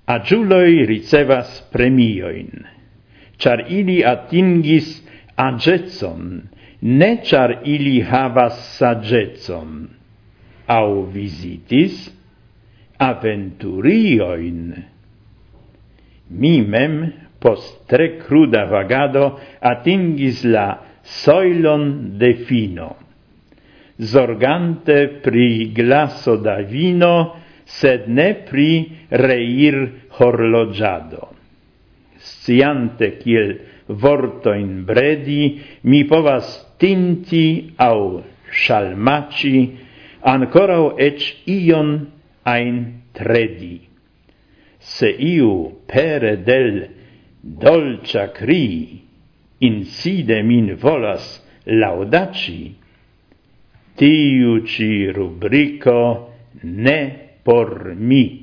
Agiuloi ricevas premioin, char ili atingis agezon, ne char ili havas sagezon, au visitis aventurioin. Mi mem, post tre cruda vagado, atingis la soilon de fino, zorgante pri glaso da vino, sed ne pri reir horlogiado. Sciante kiel vortoin bredi, mi povas tinti au shalmaci, ancorau ec ion ein tredi. Se iu pere del dolcia cri inside min volas laudaci, tiu ci rubrico ne por mi.